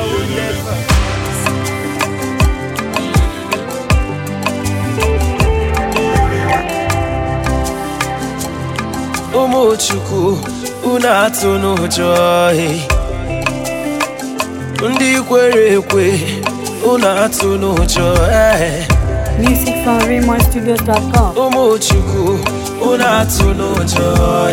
will never. Umochukwu unu atụ n'ụjọ ndị kwere ekwe unu atụ n'ụjọ Music from RaymonStudios.com. Umochukwu unu atụ n'ụjọ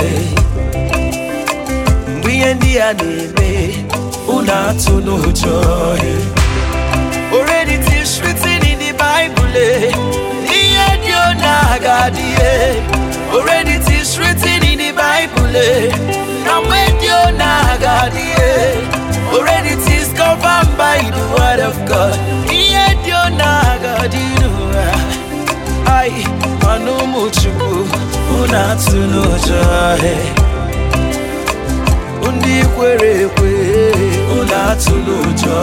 mgbe ihe ndị a na-eme unu atụ n'ụjọ already it is written in the Bible ihe dị na-agadi already it is written in the Bible and when you nagadi already it is governed by the word of God ihe dị nagadi ai manu Chukwu unu atụ n'ụjọ ndị kwere ekwe unu atụ n'ụjọ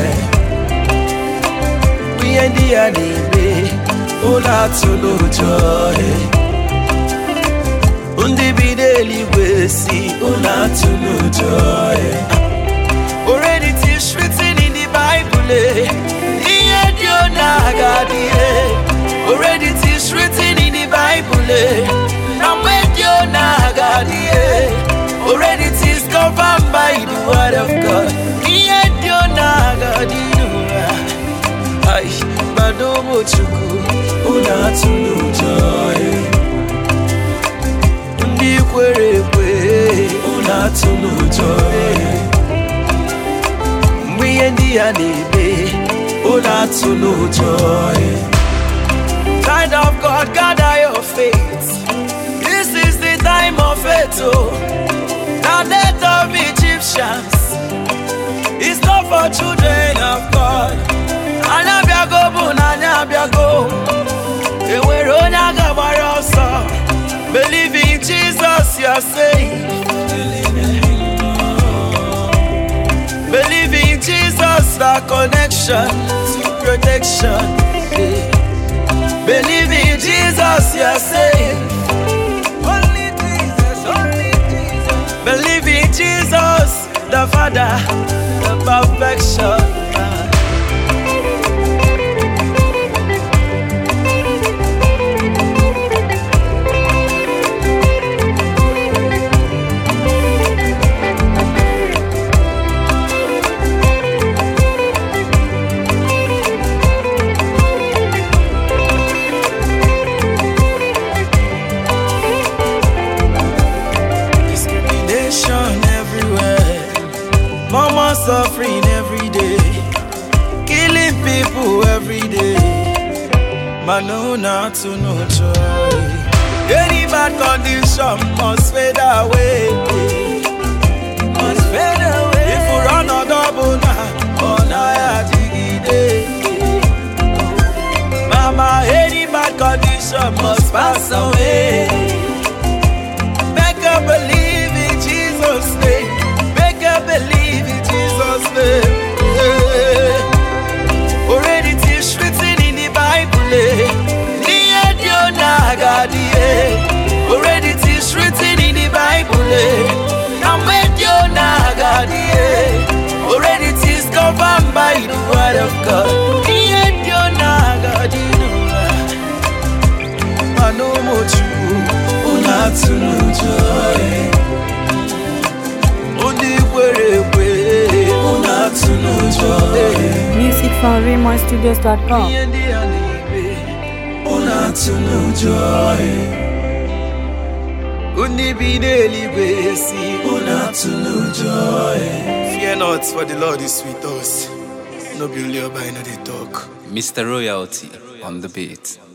ihe ndị a na-eme unu atụ n'ụjọ ndị bi n'eluigwe si unu atụ n'ụjọ already it is written in the Bible ihe dị na-agadi already it is written in the Bible na mgbe dị na-agadi already it is governed by the word of God ihe dị na-agadi ai mmadụ Chukwu unu atụ n'ụjọ ndị kwere ekwe unu atụ n'ụjọ mgbe ihe ndị ya na-eme unu atụ n'ụjọ child of God, gather your faith. This is the time of faith. Now death of Egyptians is not for children of God. Anyabiago bụ n'anyabiago enwere onye agabara ọsọ. Believe in Jesus, you are saved. Believe in Jesus, the connection to protection. Believe in Jesus, you are saved. Only Jesus, only Jesus. Believe in Jesus, the Father, the perfection. Mama suffering every day, killing people every day. Man, no, not to no joy. Any bad condition must fade away. Must fade away. If we run a double now, on a day. Mama, any bad condition must pass away. Make her believe in Jesus' name. Make her believe in Jesus' name. Already it is written in the Bible. Already it is written in the Bible. And when you nagadi, already it is governed by the word of God. Manu Chukwu unu atụ n'ụjọ ndị kwere ekwe unu atụ n'ụjọ Music from RaymonStudios.com. ihe ndị a na-eme unu atụ n'ụjọ ndị bi n'eluigwe si unu atụ n'ụjọ. Fear not, for the Lord is with us. No be only by no dey talk. Mr. Royalty on the beat.